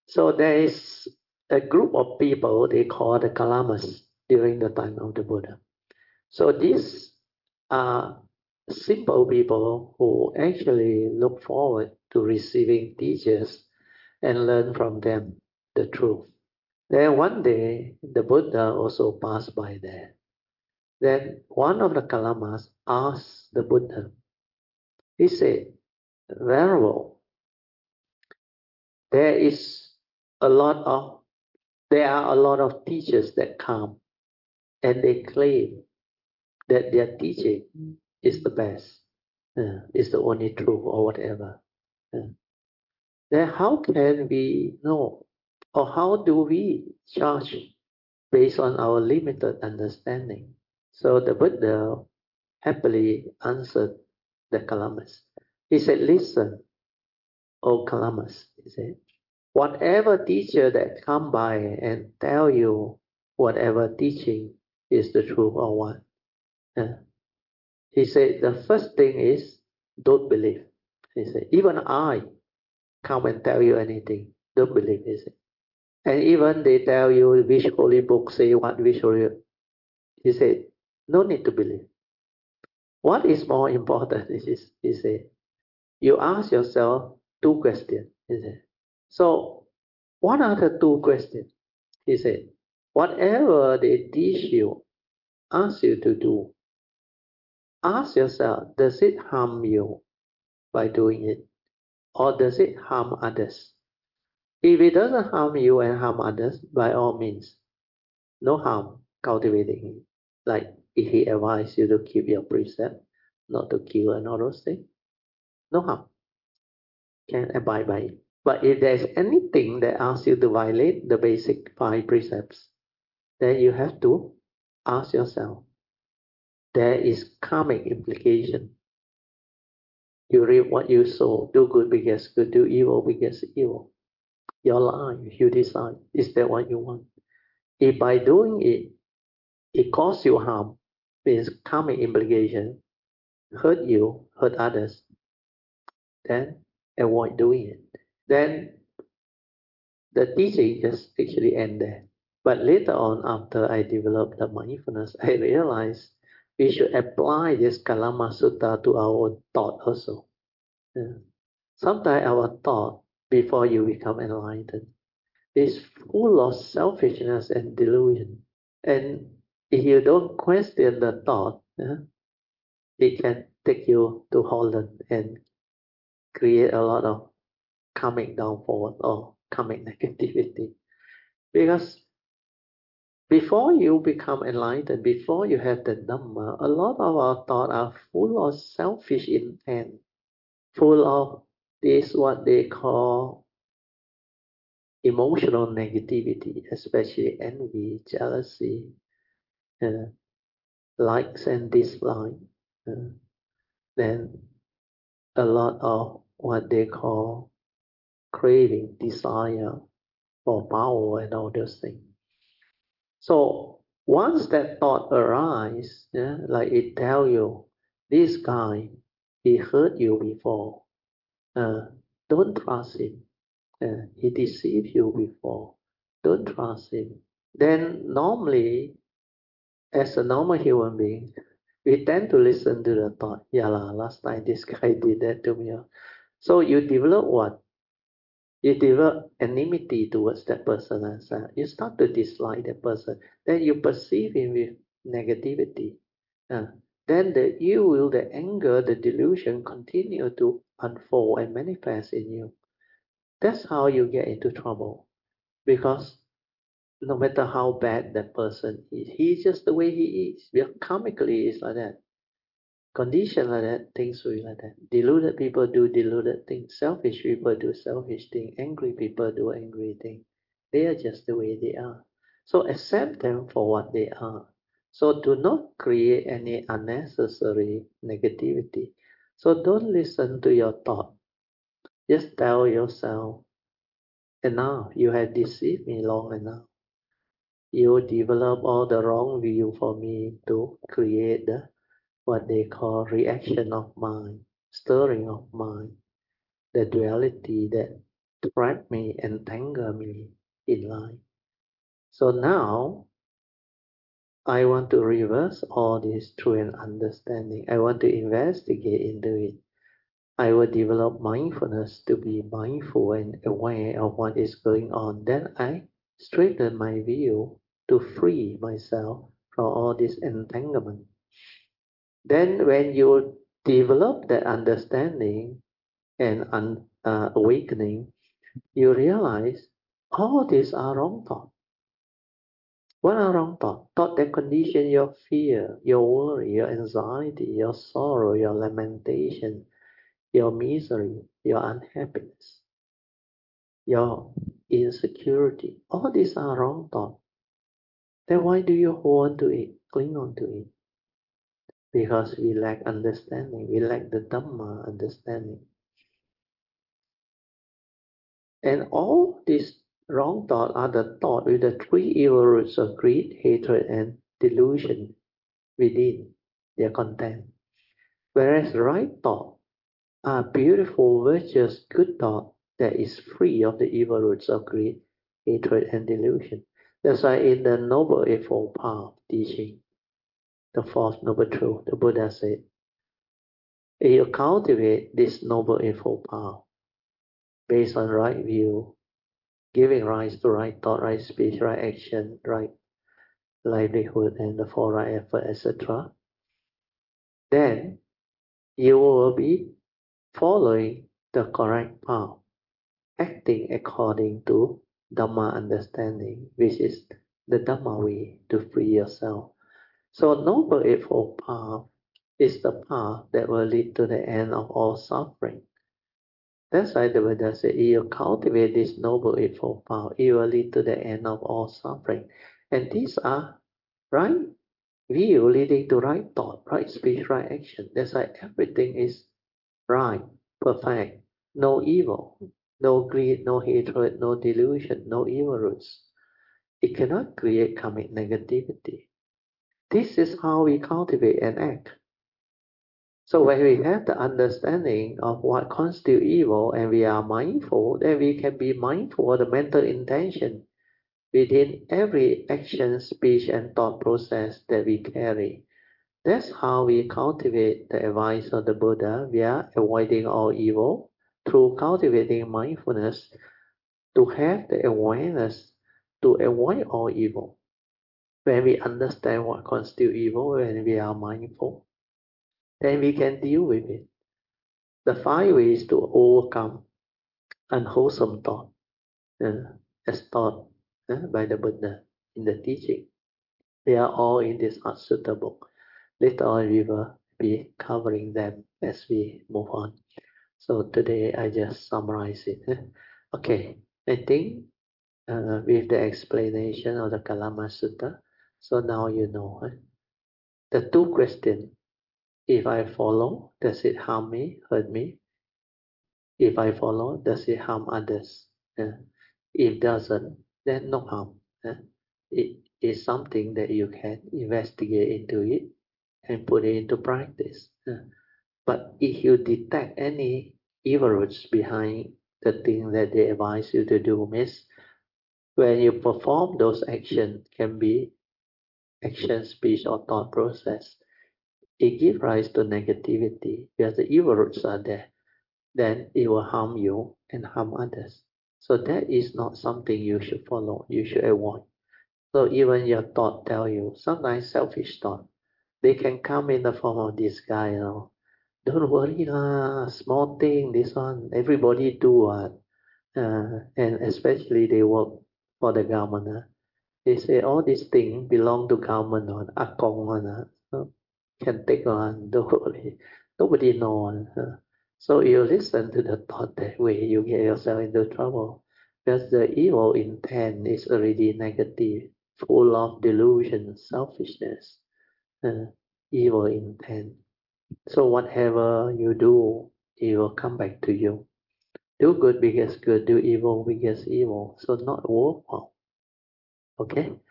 So there is a group of people they call the Kalamas during the time of the Buddha. So these are simple people who actually look forward to receiving teachers and learn from them the truth. Then one day the Buddha also passed by there. Then one of the Kalamas asked the Buddha, he said, Venerable, there is a lot of there are a lot of teachers that come and they claim that their teaching is the best, is the only truth or whatever. Then how can we know or how do we judge based on our limited understanding? So the Buddha happily answered the Kalamas. He said, listen, O Kalamas, he said, whatever teacher that come by and tell you whatever teaching is the truth or what. Uh, he said the first thing is don't believe. He said, even I come and tell you anything, don't believe. He said, and even they tell you which holy book say what, which holy, he said, no need to believe. What is more important is, he said, you ask yourself two questions. He said, so what are the two questions? He said, whatever they teach you, ask you to do, ask yourself, does it harm you by doing it? Or does it harm others? If it doesn't harm you and harm others, by all means, no harm cultivating it. Like if he advised you to keep your precept, not to kill and all those things, no harm, can abide by it. But if there's anything that asks you to violate the basic 5 precepts, then you have to ask yourself, there is karmic implication. You reap what you sow, do good begets good, do evil begets evil. Your life, you decide, is that what you want? If by doing it, it causes you harm, means karmic implication, hurt you, hurt others, then avoid doing it. Then the teaching just actually end there. But later on, after I developed the mindfulness, I realized we should apply this Kalama Sutta to our own thought also. Yeah. Sometimes our thought, before you become enlightened, is full of selfishness and delusion. And if you don't question the thought, it can take you to Holland and create a lot of karmic downfall or karmic negativity. Because before you become enlightened, before you have the Dhamma, a lot of our thoughts are full of selfish intent, full of this what they call emotional negativity, especially envy, jealousy, uh, likes and dislikes. Uh, then a lot of what they call craving, desire for power and all those things. So once that thought arises, like it tell you, this guy, he hurt you before. Uh, don't trust him. He deceived you before. Don't trust him. Then normally, as a normal human being, we tend to listen to the thought. Yeah lah, last time this guy did that to me. So you develop what? You develop enmity towards that person, and you start to dislike that person. Then you perceive him with negativity. Uh, then the evil, the anger, the delusion continue to unfold and manifest in you. That's how you get into trouble. Because no matter how bad that person is, he's just the way he is. Karmically, it's like that. Condition like that, things will be like that. Deluded people do deluded things. Selfish people do selfish things. Angry people do angry things. They are just the way they are. So accept them for what they are. So do not create any unnecessary negativity. So don't listen to your thought. Just tell yourself, enough, you have deceived me long enough. You develop all the wrong view for me to create the what they call reaction of mind, stirring of mind, the duality that trap me, entangle me in life. So now I want to reverse all this through an understanding. I want to investigate into it. I will develop mindfulness to be mindful and aware of what is going on. Then I straighten my view to free myself from all this entanglement. Then when you develop that understanding and awakening, you realize all these are wrong thoughts. What are wrong thoughts? Thoughts that condition your fear, your worry, your anxiety, your sorrow, your lamentation, your misery, your unhappiness, your insecurity. All these are wrong thoughts. Then why do you hold on to it, cling on to it? Because we lack understanding. We lack the Dhamma understanding. And all these wrong thoughts are the thought with the three evil roots of greed, hatred, and delusion within their content. Whereas right thought are beautiful, virtuous, good thought that is free of the evil roots of greed, hatred, and delusion. That's why in the Noble Eightfold Path teaching, the fourth noble truth, the Buddha said, if you cultivate this Noble Eightfold Path based on right view, giving rise to right thought, right speech, right action, right livelihood, and the four right effort, etc., then you will be following the correct path, acting according to Dhamma understanding, which is the Dhamma way to free yourself. So Noble Eightfold Path is the path that will lead to the end of all suffering. That's why the Buddha said, if you cultivate this Noble Eightfold Path, it will lead to the end of all suffering. And these are right view leading to right thought, right speech, right action. That's why everything is right, perfect, no evil, no greed, no hatred, no delusion, no evil roots. It cannot create karmic negativity. This is how we cultivate and act. So when we have the understanding of what constitutes evil and we are mindful, then we can be mindful of the mental intention within every action, speech, and thought process that we carry. That's how we cultivate the advice of the Buddha. We are avoiding all evil through cultivating mindfulness to have the awareness to avoid all evil. When we understand what constitutes evil, when we are mindful, then we can deal with it. The five ways to overcome unwholesome thought, as taught by the Buddha in the teaching, they are all in this Sutta book. Later on, we will be covering them as we move on. So today I just summarize it. Okay, I think with the explanation of the Kalama Sutta, so now you know. The two questions, if I follow, does it harm me, hurt me? If I follow, does it harm others? If doesn't, then no harm. It is something that you can investigate into it and put it into practice. But if you detect any evil roots behind the thing that they advise you to do, means when you perform those actions, can be action, speech, or thought process, it gives rise to negativity because the evil roots are there. Then it will harm you and harm others. So that is not something you should follow. You should avoid. So even your thought tell you, sometimes selfish thought, they can come in the form of this guy, don't worry lah, small thing, this one, everybody do what. And especially they work for the government. They say all these things belong to government one, akong one, so can take one, don't worry. Nobody know one. So you listen to the thought that way, you get yourself into trouble. Because the evil intent is already negative, full of delusion, selfishness, evil intent. So whatever you do, it will come back to you. Do good because good, do evil because evil. So not worthwhile. Okay?